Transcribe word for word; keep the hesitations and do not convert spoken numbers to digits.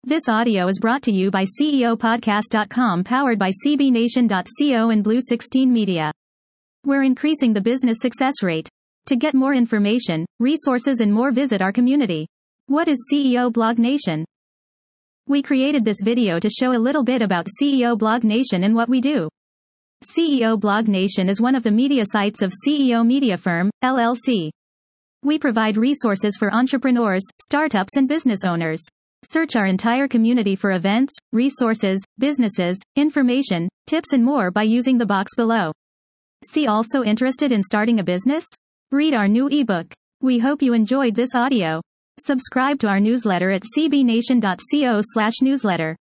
This audio is brought to you by C E O podcast dot com, powered by C B Nation dot co and Blue sixteen Media. We're increasing the business success rate. To get more information, resources and more, visit our community. What is C E O Blog Nation? We created this video to show a little bit about C E O Blog Nation and what we do. C E O Blog Nation is one of the media sites of C E O Media Firm, L L C. We provide resources for entrepreneurs, startups and business owners. Search our entire community for events, resources, businesses, information, tips and more by using the box below. See also interested in starting a business? Read our new ebook. We hope you enjoyed this audio. Subscribe to our newsletter at C B Nation dot co slash newsletter.